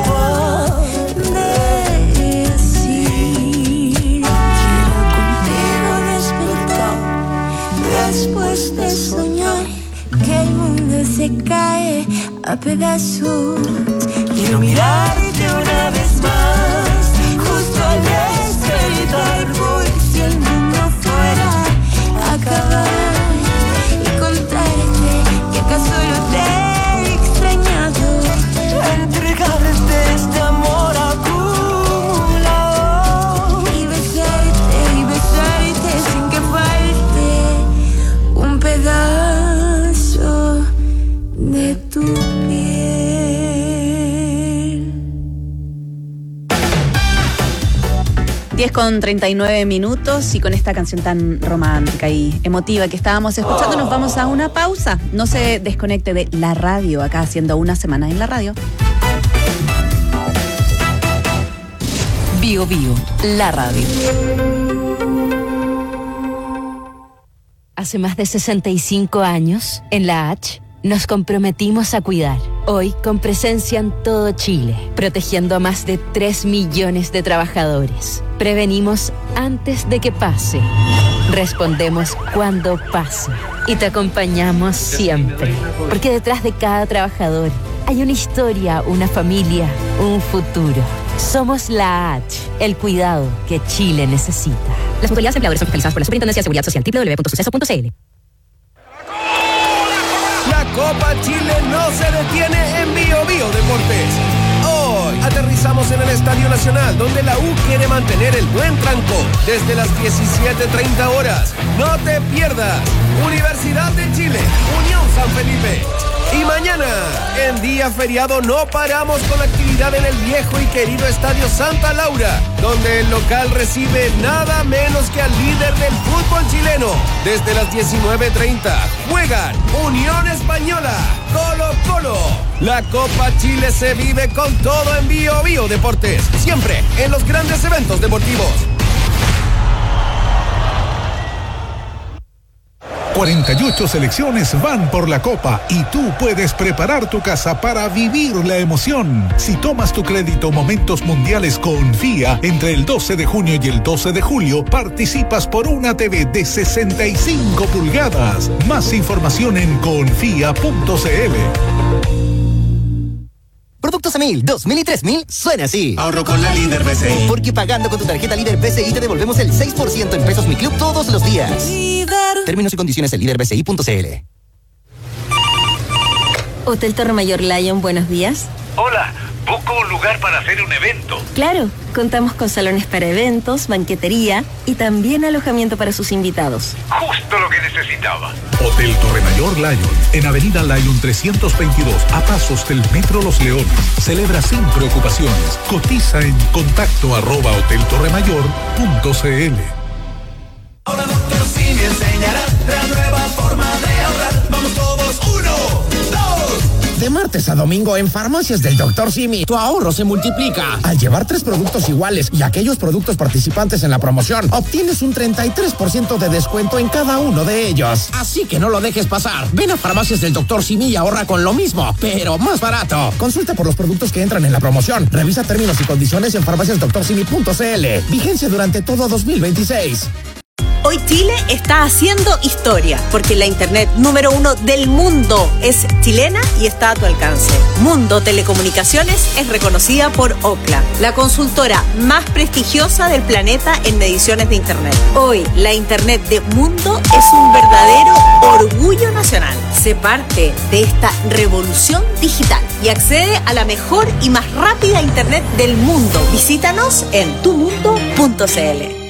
a decir, quiero contigo despertar. Después de soñar que el mundo se cae a pedazos, quiero mirarte una vez más, justo al despertar. Voy, si el mundo fuera a acabar, y contarte que acaso no te he extrañado, entregarte este amor acumulado, y besarte, y besarte sin que falte un pedazo de tu piel.
diez con treinta y nueve minutos y con esta canción tan romántica y emotiva que estábamos escuchando nos vamos a una pausa. No se desconecte de la radio, acá haciendo una semana en la radio.
Bio Bio, la radio. Hace más de sesenta y cinco años, en la H, nos comprometimos a cuidar. Hoy, con presencia en todo Chile, protegiendo a más de tres millones de trabajadores. Prevenimos antes de que pase. Respondemos cuando pasa. Y te acompañamos siempre. Porque detrás de cada trabajador hay una historia, una familia, un futuro. Somos la H, el cuidado que Chile necesita. Las mutualidades empleadores son fiscalizadas por la Superintendencia de Seguridad Social, doble u doble u doble u punto suceso punto c l.
La Copa Chile no se detiene en Bio Bio Deportes. Hoy aterrizamos en el Estadio Nacional, donde la U quiere mantener el buen trancón desde las diecisiete treinta horas. No te pierdas. Universidad de Chile, Unión San Felipe. Y mañana, en día feriado, no paramos con actividad en el viejo y querido Estadio Santa Laura, donde el local recibe nada menos que al líder del fútbol chileno. Desde las diecinueve treinta juegan Unión Española, Colo Colo. La Copa Chile se vive con todo en Bio Bio Deportes, siempre en los grandes eventos deportivos.
cuarenta y ocho selecciones van por la Copa y tú puedes preparar tu casa para vivir la emoción. Si tomas tu crédito Momentos Mundiales Confía entre el doce de junio y el doce de julio, participas por una T V de sesenta y cinco pulgadas. Más información en confía punto c l.
Productos a mil, dos mil y tres mil suena así.
Ahorro con la Líder B C I.
Porque pagando con tu tarjeta Líder B C I te devolvemos el seis por ciento en Pesos Mi Club todos los días.
Líder.
Términos y condiciones en líder b c i punto c l.
Hotel Torre Mayor Lion, buenos días.
Hola, busco un lugar para hacer un evento.
Claro, contamos con salones para eventos, banquetería y también alojamiento para sus invitados.
Justo lo que necesitaba.
Hotel Torre Mayor Lion, en Avenida Lion trescientos veintidós, a pasos del Metro Los Leones. Celebra sin preocupaciones. Cotiza en contacto arroba hotel torre mayor punto c l.
Ahora doctor Simi enseñará la nueva forma de ahorrar. Vamos todos, uno, dos.
De martes a domingo en Farmacias del doctor Simi, tu ahorro se multiplica. Al llevar tres productos iguales y aquellos productos participantes en la promoción, obtienes un treinta y tres por ciento de descuento en cada uno de ellos. Así que no lo dejes pasar. Ven a Farmacias del doctor Simi y ahorra con lo mismo, pero más barato. Consulta por los productos que entran en la promoción. Revisa términos y condiciones en farmacias doctor simi punto c l. Vigencia durante todo dos mil veintiséis.
Hoy Chile está haciendo historia, porque la internet número uno del mundo es chilena y está a tu alcance. Mundo Telecomunicaciones es reconocida por Ookla, la consultora más prestigiosa del planeta en mediciones de internet. Hoy, la internet de Mundo es un verdadero orgullo nacional. Sé parte de esta revolución digital y accede a la mejor y más rápida internet del mundo. Visítanos en tu mundo punto c l.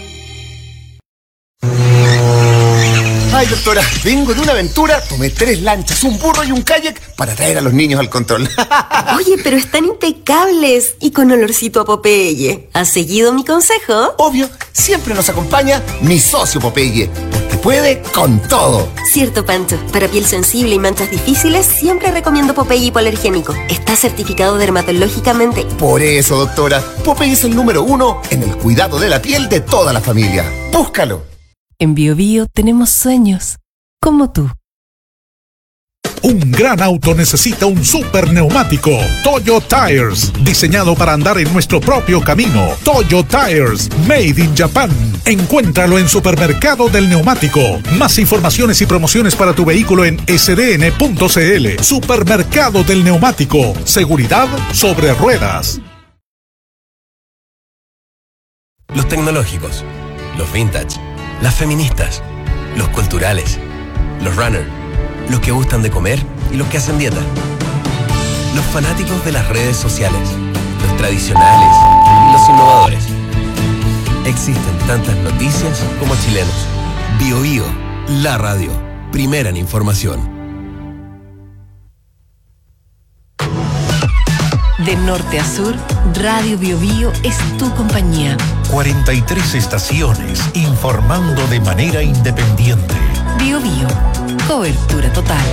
Ay, doctora, vengo de una aventura, tomé tres lanchas, un burro y un kayak para traer a los niños al control.
Oye, pero están impecables y con olorcito a Popeye. ¿Has seguido mi consejo?
Obvio, siempre nos acompaña mi socio Popeye, porque puede con todo.
Cierto, Pancho. Para piel sensible y manchas difíciles, siempre recomiendo Popeye hipoalergénico. Está certificado dermatológicamente.
Por eso, doctora, Popeye es el número uno en el cuidado de la piel de toda la familia. Búscalo.
En Bio Bio tenemos sueños, como tú.
Un gran auto necesita un super neumático. Toyo Tires, diseñado para andar en nuestro propio camino. Toyo Tires, made in Japan. Encuéntralo en Supermercado del Neumático. Más informaciones y promociones para tu vehículo en s d n punto c l. Supermercado del Neumático. Seguridad sobre ruedas.
Los tecnológicos, los vintage, las feministas, los culturales, los runners, los que gustan de comer y los que hacen dieta. Los fanáticos de las redes sociales, los tradicionales y los innovadores. Existen tantas noticias como chilenos. Bio Bio, la radio, primera en información.
De norte a sur, Radio Bio Bio es tu compañía.
cuarenta y tres estaciones informando de manera independiente.
Bio Bio, cobertura total.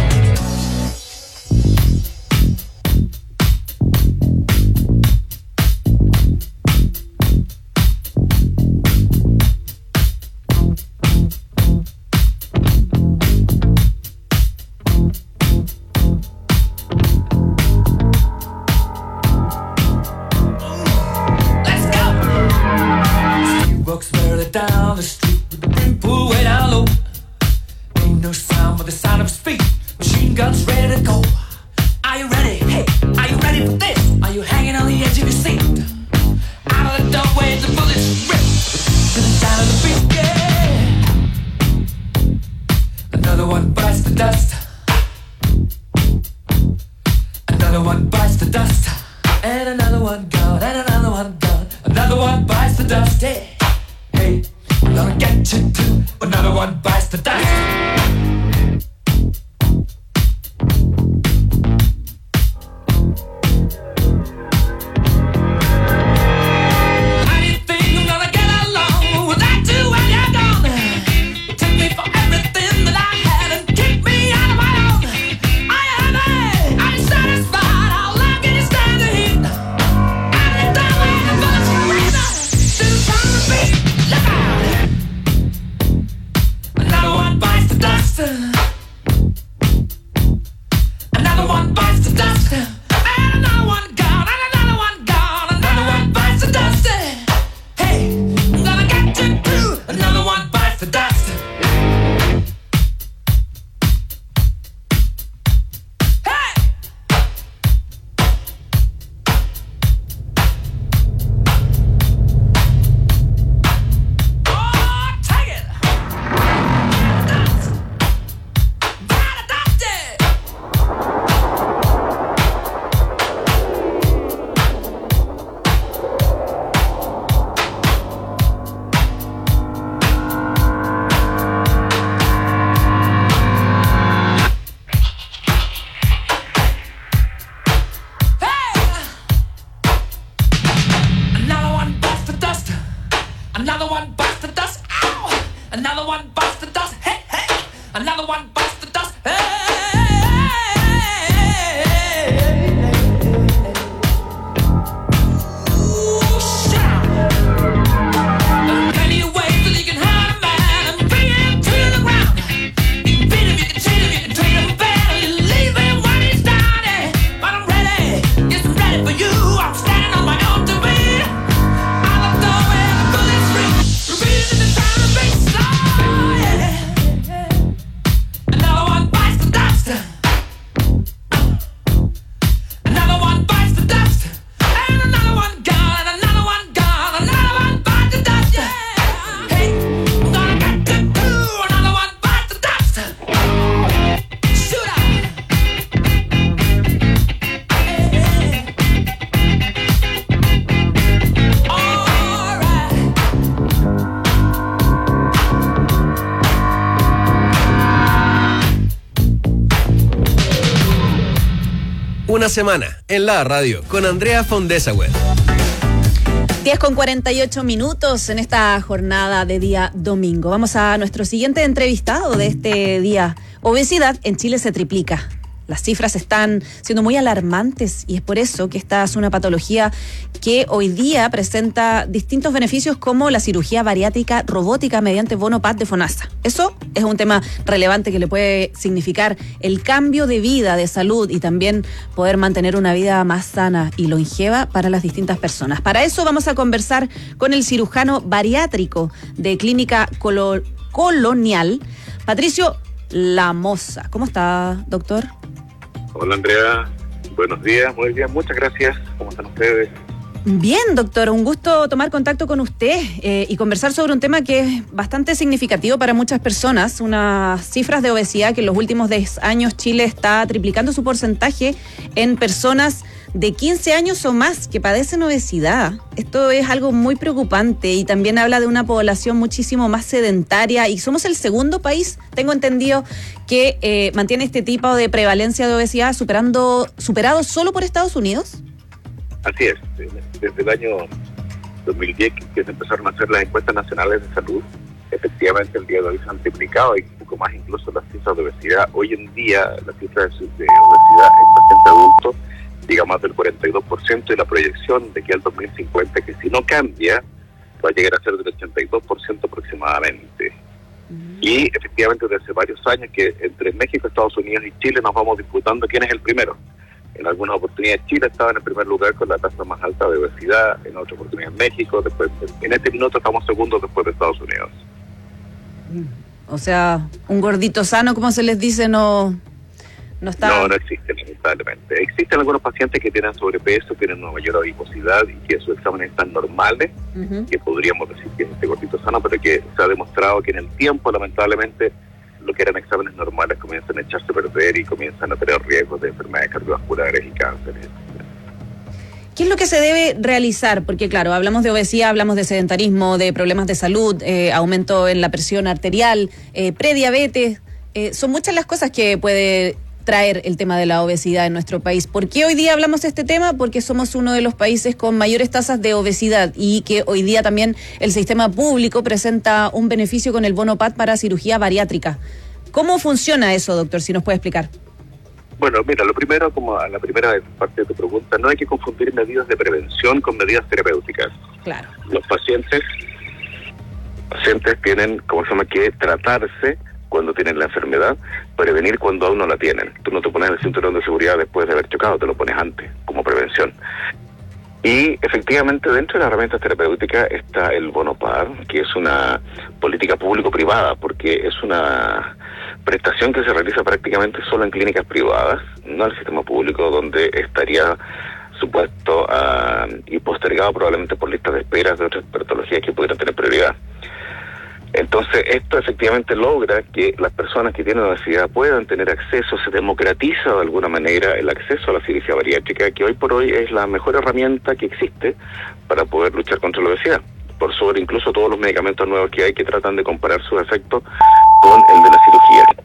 Down the street with the brim pulled way down low. Ain't no sound but the sound of speed. Machine guns ready to go. Are you ready? Hey, are you ready for this? Are you hanging on the edge of your seat? Out of the doorway, the bullets rip to the sound of the beat. Yeah. Another one bites the dust. Another one bites the dust. And another one gone. And another one gone. Another one bites the dust. Yeah. Hey, I'm gonna get you too. Another one bites the dust.
Una semana en la radio con Andrea Fondesauer.
diez con cuarenta y ocho minutos en esta jornada de día domingo. Vamos a nuestro siguiente entrevistado de este día. Obesidad en Chile se triplica. Las cifras están siendo muy alarmantes y es por eso que esta es una patología que hoy día presenta distintos beneficios como la cirugía bariátrica robótica mediante bono P A D de FONASA. Eso es un tema relevante que le puede significar el cambio de vida, de salud y también poder mantener una vida más sana y longeva para las distintas personas. Para eso vamos a conversar con el cirujano bariátrico de Clínica Colo- Colonial, Patricio Lamoza. ¿Cómo está, doctor?
Hola, Andrea. Buenos días, muy bien, muchas gracias. ¿Cómo están ustedes?
Bien, doctor, un gusto tomar contacto con usted eh, y conversar sobre un tema que es bastante significativo para muchas personas, unas cifras de obesidad que en los últimos diez años Chile está triplicando su porcentaje en personas de quince años o más que padecen obesidad. Esto es algo muy preocupante y también habla de una población muchísimo más sedentaria y somos el segundo país, tengo entendido, que eh, mantiene este tipo de prevalencia de obesidad superando superado solo por Estados Unidos.
Así es, desde el año dos mil diez que se empezaron a hacer las encuestas nacionales de salud, efectivamente el día de hoy se han triplicado y un poco más incluso las cifras de obesidad. Hoy en día la cifra de obesidad en paciente adulto llega más del cuarenta y dos por ciento y la proyección de que al dos mil cincuenta, que si no cambia, va a llegar a ser del ochenta y dos por ciento aproximadamente. Y efectivamente desde hace varios años que entre México, Estados Unidos y Chile nos vamos disputando quién es el primero. En algunas oportunidades Chile estaba en el primer lugar con la tasa más alta de obesidad, en otras oportunidades México, después en este minuto estamos segundos después de Estados Unidos.
O sea, un gordito sano, como se les dice, no, no está...
No, no existe, lamentablemente. Existen algunos pacientes que tienen sobrepeso, tienen una mayor adiposidad y que sus exámenes están normales, uh-huh. que podríamos decir que es este gordito sano, pero que se ha demostrado que en el tiempo, lamentablemente, lo que eran exámenes normales comienzan a echarse a perder y comienzan a tener riesgos de enfermedades cardiovasculares y cánceres.
¿Qué es lo que se debe realizar? Porque claro, hablamos de obesidad, hablamos de sedentarismo, de problemas de salud, eh, aumento en la presión arterial, eh, prediabetes. Eh, son muchas las cosas que puede traer el tema de la obesidad en nuestro país. ¿Por qué hoy día hablamos de este tema? Porque somos uno de los países con mayores tasas de obesidad y que hoy día también el sistema público presenta un beneficio con el bono P A D para cirugía bariátrica. ¿Cómo funciona eso, doctor? Si nos puede explicar.
Bueno, mira, lo primero, como a la primera parte de tu pregunta, no hay que confundir medidas de prevención con medidas terapéuticas.
Claro.
Los pacientes, pacientes tienen, como se llama, que tratarse cuando tienen la enfermedad, prevenir cuando aún no la tienen. Tú no te pones el cinturón de seguridad después de haber chocado, te lo pones antes, como prevención. Y efectivamente dentro de las herramientas terapéuticas está el bono P A D, que es una política público-privada, porque es una prestación que se realiza prácticamente solo en clínicas privadas, no en el sistema público, donde estaría supuesto uh, y postergado probablemente por listas de espera de otras patologías que pudieran tener prioridad. Entonces, esto efectivamente logra que las personas que tienen obesidad puedan tener acceso, se democratiza de alguna manera el acceso a la cirugía bariátrica, que hoy por hoy es la mejor herramienta que existe para poder luchar contra la obesidad, por sobre incluso todos los medicamentos nuevos que hay que tratan de comparar sus efectos con el de la cirugía.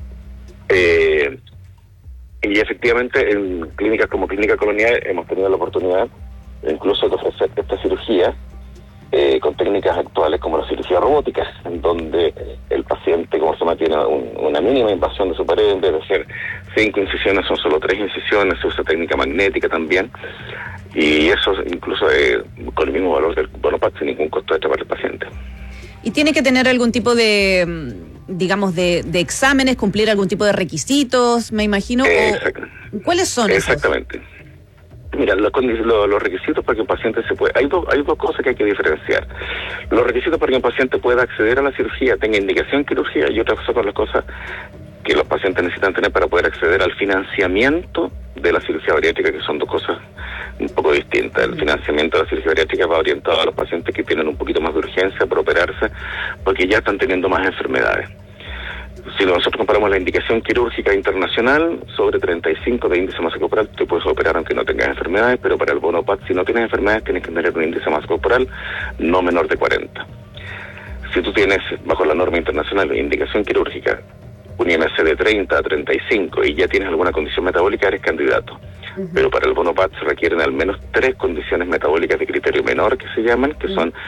Eh, y efectivamente, en clínicas como Clínica Colonial hemos tenido la oportunidad incluso de ofrecer esta cirugía Eh, con técnicas actuales como la cirugía robótica, en donde el paciente, como se llama, tiene un, una mínima invasión de su pared, en vez de hacer cinco incisiones, son solo tres incisiones, se usa técnica magnética también, y eso incluso eh, con el mismo valor del bono P A D sin ningún costo extra para el paciente.
¿Y tiene que tener algún tipo de, digamos, de, de exámenes, cumplir algún tipo de requisitos, me imagino?
Eh,
o, ¿Cuáles son esos?
Exactamente. Mira, los, los, los requisitos para que un paciente se pueda... Hay dos, hay dos cosas que hay que diferenciar. Los requisitos para que un paciente pueda acceder a la cirugía, tenga indicación quirúrgica, y otras son las cosas que los pacientes necesitan tener para poder acceder al financiamiento de la cirugía bariátrica, que son dos cosas un poco distintas. El financiamiento de la cirugía bariátrica va orientado a los pacientes que tienen un poquito más de urgencia para operarse, porque ya están teniendo más enfermedades. Si nosotros comparamos la indicación quirúrgica internacional, sobre treinta y cinco de índice masa corporal, te puedes operar aunque no tengas enfermedades, pero para el bono P A D, si no tienes enfermedades, tienes que tener un índice masa corporal no menor de cuarenta. Si tú tienes, bajo la norma internacional de indicación quirúrgica, un I M C de treinta a treinta y cinco y ya tienes alguna condición metabólica, eres candidato. Uh-huh. Pero para el bono P A D se requieren al menos tres condiciones metabólicas de criterio menor, que se llaman, que uh-huh. son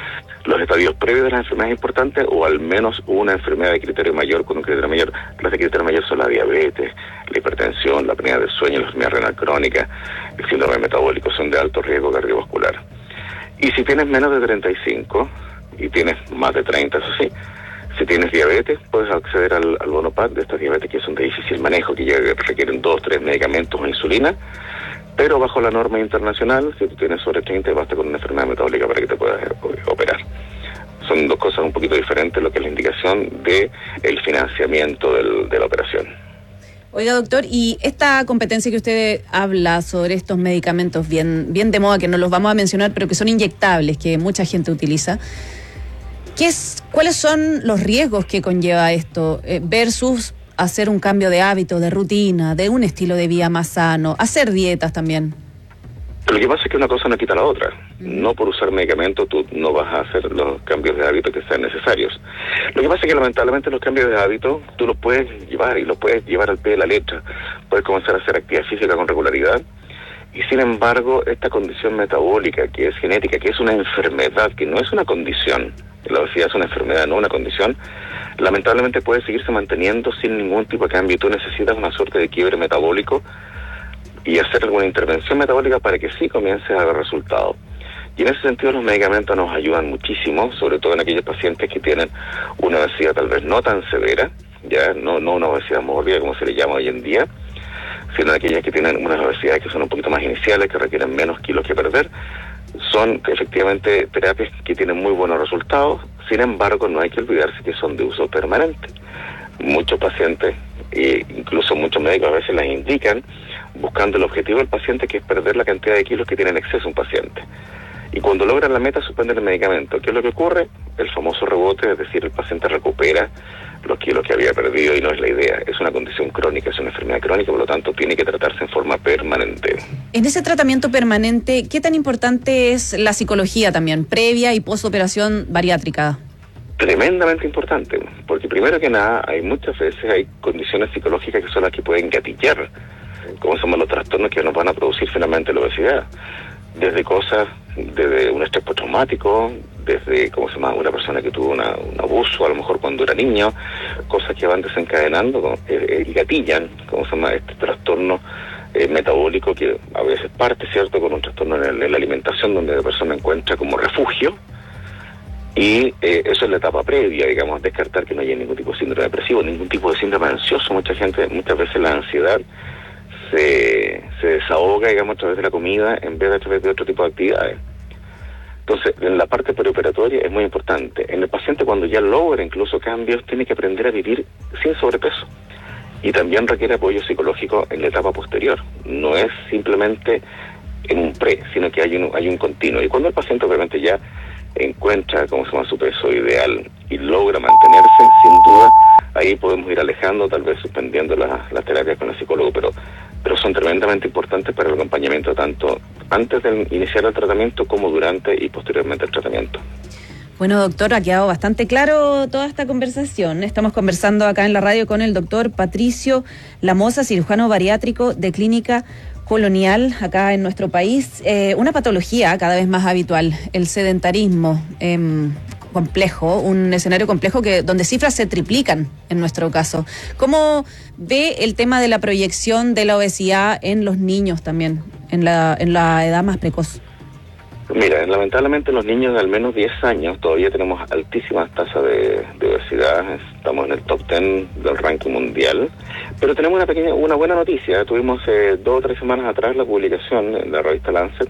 los estadios previos de las enfermedades importantes o al menos una enfermedad de criterio mayor con un criterio mayor. Las de criterio mayor son la diabetes, la hipertensión, la apnea del sueño, la enfermedad renal crónica, el síndrome metabólico, son de alto riesgo cardiovascular. Y si tienes menos de treinta y cinco y tienes más de treinta, eso sí, si tienes diabetes, puedes acceder al, al bono P A D de estas diabetes que son de difícil manejo, que ya requieren dos, tres medicamentos o insulina, pero bajo la norma internacional, si tú tienes sobre treinta, basta con una enfermedad metabólica para que te puedas operar. Son dos cosas un poquito diferentes, lo que es la indicación de el financiamiento del, de la operación.
Oiga, doctor, y esta competencia que usted habla sobre estos medicamentos bien, bien de moda, que no los vamos a mencionar, pero que son inyectables, que mucha gente utiliza, ¿qué es, ¿cuáles son los riesgos que conlleva esto eh, versus hacer un cambio de hábito, de rutina, de un estilo de vida más sano, hacer dietas también?
Lo que pasa es que una cosa no quita la otra. No por usar medicamentos tú no vas a hacer los cambios de hábito que sean necesarios. Lo que pasa es que lamentablemente los cambios de hábito tú los puedes llevar y los puedes llevar al pie de la letra. Puedes comenzar a hacer actividad física con regularidad y sin embargo esta condición metabólica que es genética, que es una enfermedad, que no es una condición, la obesidad es una enfermedad, no una condición, lamentablemente puede seguirse manteniendo sin ningún tipo de cambio. Tú necesitas una suerte de quiebre metabólico y hacer alguna intervención metabólica para que sí comience a dar resultados. Y en ese sentido los medicamentos nos ayudan muchísimo, sobre todo en aquellos pacientes que tienen una obesidad tal vez no tan severa, ya no, no una obesidad mórbida como se le llama hoy en día, sino aquellas que tienen unas obesidades que son un poquito más iniciales, que requieren menos kilos que perder. Son efectivamente terapias que tienen muy buenos resultados, sin embargo no hay que olvidarse que son de uso permanente. Muchos pacientes, e incluso muchos médicos a veces las indican, buscando el objetivo del paciente, que es perder la cantidad de kilos que tiene en exceso un paciente. Y cuando logran la meta, suspenden el medicamento. ¿Qué es lo que ocurre? El famoso rebote, es decir, el paciente recupera los kilos que había perdido y no es la idea. Es una condición crónica, es una enfermedad crónica, por lo tanto tiene que tratarse en forma permanente.
En ese tratamiento permanente, ¿qué tan importante es la psicología también, previa y postoperación bariátrica?
Tremendamente importante, porque primero que nada, hay muchas veces hay condiciones psicológicas que son las que pueden gatillar, como son los trastornos que nos van a producir finalmente la obesidad. Desde cosas, desde un estrés postraumático, desde, ¿cómo se llama?, una persona que tuvo una, un abuso, a lo mejor cuando era niño, cosas que van desencadenando eh, y gatillan, ¿cómo se llama?, este trastorno eh, metabólico que a veces parte, ¿cierto?, con un trastorno en, el, en la alimentación, donde la persona encuentra como refugio, y eh, eso es la etapa previa, digamos, descartar que no haya ningún tipo de síndrome depresivo, ningún tipo de síndrome ansioso. Mucha gente, muchas veces la ansiedad se, se desahoga, digamos, a través de la comida en vez de a través de otro tipo de actividades. Entonces, en la parte preoperatoria es muy importante. En el paciente, cuando ya logra incluso cambios, tiene que aprender a vivir sin sobrepeso. Y también requiere apoyo psicológico en la etapa posterior. No es simplemente en un pre, sino que hay un, hay un continuo. Y cuando el paciente obviamente ya encuentra, como se llama, su peso ideal y logra mantenerse, sin duda, ahí podemos ir alejando, tal vez suspendiendo las, las terapias con el psicólogo, pero pero son tremendamente importantes para el acompañamiento tanto antes de iniciar el tratamiento como durante y posteriormente al tratamiento.
Bueno, doctor, ha quedado bastante claro toda esta conversación. Estamos conversando acá en la radio con el doctor Patricio Lamoza, cirujano bariátrico de Clínica Colonial acá en nuestro país. Eh, una patología cada vez más habitual, el sedentarismo. Eh, complejo, un escenario complejo que donde cifras se triplican en nuestro caso. ¿Cómo ve el tema de la proyección de la obesidad en los niños también, en la, en la edad más precoz?
Mira, lamentablemente los niños de al menos diez años todavía tenemos altísimas tasas de, de obesidad, estamos en el top diez del ranking mundial, pero tenemos una pequeña, una buena noticia. Tuvimos eh, dos o tres semanas atrás la publicación en la revista Lancet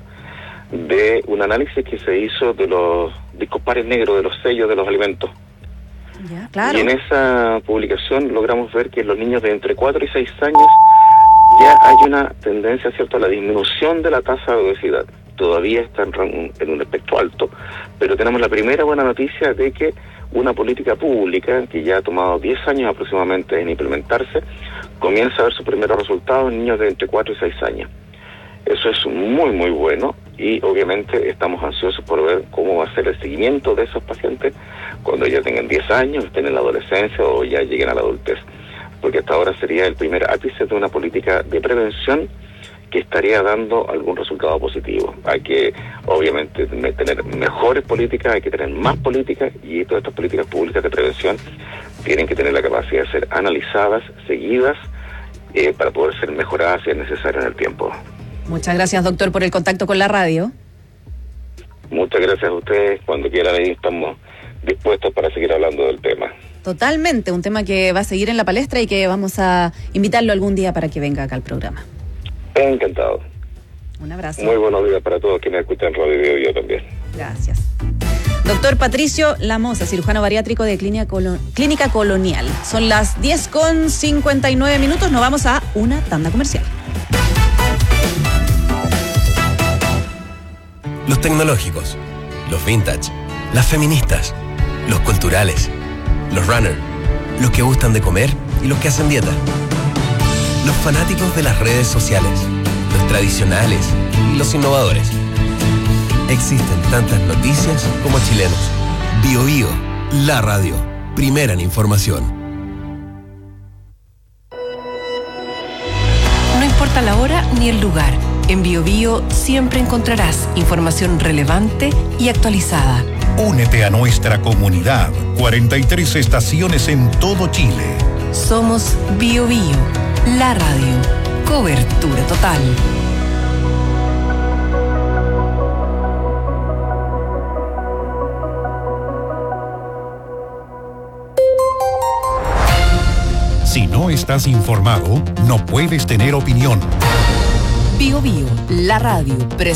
de un análisis que se hizo de los discos pares negros, de los sellos de los alimentos.
Ya, claro.
Y en esa publicación logramos ver que en los niños de entre cuatro y seis años ya hay una tendencia, ¿cierto?, a la disminución de la tasa de obesidad. Todavía está en, en un espectro alto, pero tenemos la primera buena noticia de que una política pública, que ya ha tomado diez años aproximadamente en implementarse, comienza a ver sus primeros resultados en niños de entre cuatro y seis años. Eso es muy, muy bueno y obviamente estamos ansiosos por ver cómo va a ser el seguimiento de esos pacientes cuando ya tengan diez años, estén en la adolescencia o ya lleguen a la adultez. Porque hasta ahora sería el primer ápice de una política de prevención que estaría dando algún resultado positivo. Hay que, obviamente, tener mejores políticas, hay que tener más políticas, y todas estas políticas públicas de prevención tienen que tener la capacidad de ser analizadas, seguidas, eh, para poder ser mejoradas si es necesario en el tiempo.
Muchas gracias, doctor, por el contacto con la radio.
Muchas gracias a ustedes. Cuando quieran, ahí estamos dispuestos para seguir hablando del tema.
Totalmente, un tema que va a seguir en la palestra y que vamos a invitarlo algún día para que venga acá al programa.
Encantado.
Un abrazo.
Muy buenos días para todos quienes escuchan Radio Bio Bio también.
Gracias. Doctor Patricio Lamosa, cirujano bariátrico de Clínica, Colo- Clínica Colonial. Son las diez con cincuenta y nueve minutos, nos vamos a una tanda comercial.
Los tecnológicos, los vintage, las feministas, los culturales, los runners, los que gustan de comer y los que hacen dieta. Los fanáticos de las redes sociales, los tradicionales y los innovadores. Existen tantas noticias como chilenos. Bio Bio, la radio, primera en información.
No importa la hora ni el lugar, en Bio Bio siempre encontrarás información relevante y actualizada.
Únete a nuestra comunidad. cuarenta y tres estaciones en todo Chile.
Somos Bio Bio, la radio. Cobertura total.
Si no estás informado, no puedes tener opinión.
Bio Bio, la radio.